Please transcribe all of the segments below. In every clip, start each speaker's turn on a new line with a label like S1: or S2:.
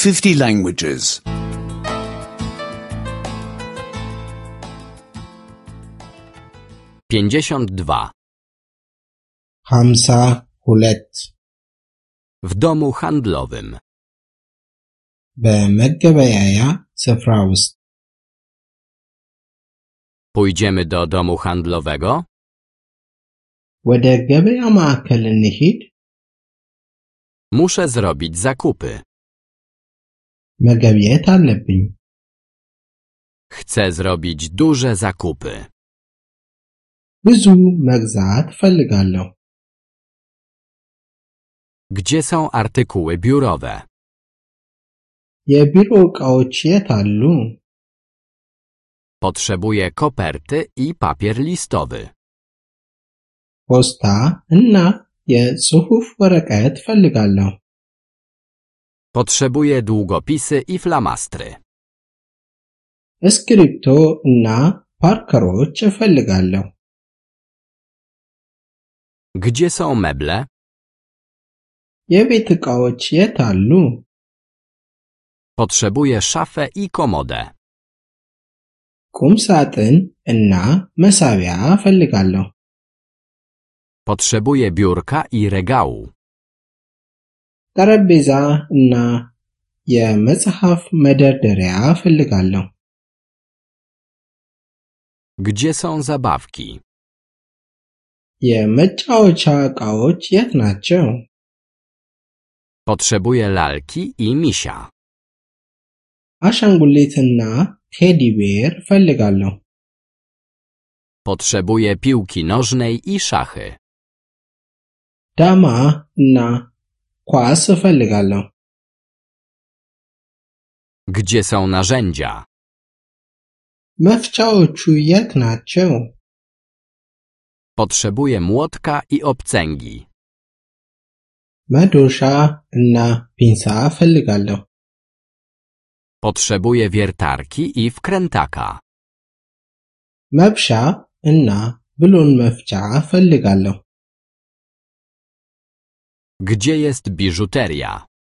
S1: 50 languages.
S2: 52.
S3: 52
S2: W domu handlowym.
S3: በመገበያያ ስፍራ ውስጥ
S2: Pójdziemy do domu handlowego?
S3: ወደ ገበያ ማዕከል እንሂድ?
S2: Muszę zrobić zakupy.
S3: መገብየት አለብኝ።
S2: Chcę zrobić duże zakupy.
S3: ብዙ መግዛት ፈልጋለሁ።
S2: Gdzie są artykuły biurowe?
S3: የቢሮ ዕቃዎች የት አሉ?
S2: Potrzebuję koperty i papier listowy.
S3: ፖስታ እና የጽሑፍ ወረቀት ፈልጋለሁ።
S2: Potrzebuję długopisy i flamastry.
S3: እስክሪብቶ እና ፓርከሮች እፈልጋለሁ።
S2: Gdzie są meble?
S3: የቤት ዕቃዎች የት አሉ?
S2: Potrzebuję szafę i komodę.
S3: ቁም ሳጥን እና መሳቢያ እፈልጋለሁ።
S2: Potrzebuję biurka i regału.
S3: ጠረጴዛ እና የመጽሐፍ መደርደሪያ እፈልጋለሁ።
S2: Gdzie są zabawki?
S3: የመጫወቻ ዕቃዎች የት ናቸው?
S2: Potrzebuję lalki i misia.
S3: አሻንጉሊትና ቴዲ ቤር እፈልጋለሁ።
S2: Potrzebuję piłki nożnej i szachy.
S3: ዳማ እና ኳስ እፈልጋለሁ።
S2: Gdzie są narzędzia?
S3: መፍቻዎቹ የት ናቸው?
S2: Potrzebuję młotka i obcęgi.
S3: መዶሻ እና ፒንሳ እፈልጋለሁ።
S2: Potrzebuję wiertarki i wkrętaka.
S3: መብሻ እና ብሎን መፍቻ እፈልጋለሁ።
S2: Gdzie jest biżuteria?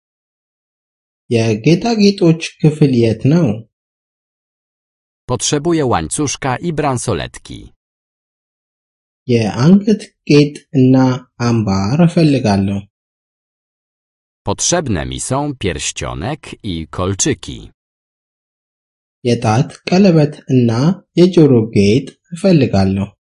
S3: የጌጣጌጦች ክፍል የት ነው?
S2: Potrzebuję łańcuszka i bransoletki.
S3: የአንገት ጌጥ እና አምባር እፈልጋለሁ።
S2: Potrzebne mi są pierścionek i kolczyki.
S3: የጣት ቀለበት እና የጆሮ ጌጥ እፈልጋለሁ።